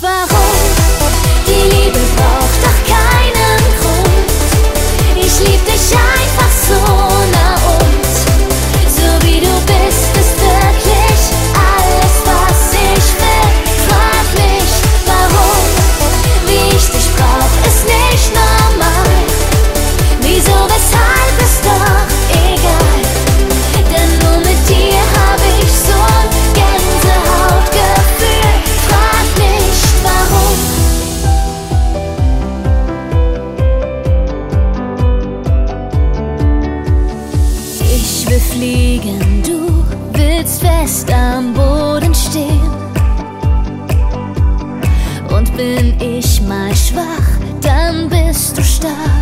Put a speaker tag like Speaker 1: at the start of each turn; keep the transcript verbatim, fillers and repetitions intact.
Speaker 1: nicht warum. Die Liebe braucht doch keinen Grund. Ich lieb dich einfach so, na und? So wie du bist, ist wirklich alles, was ich will. Frag mich, warum? Wie ich dich brauch, ist nicht normal. Wieso, weshalb, ist doch egal. Denn nur mit dir hab ich so ein Gänsehautgefühl. Frag nicht, warum. Ich will fliegen, du willst fest am Boden stehen. Und bin ich mal schwach, dann bist du stark.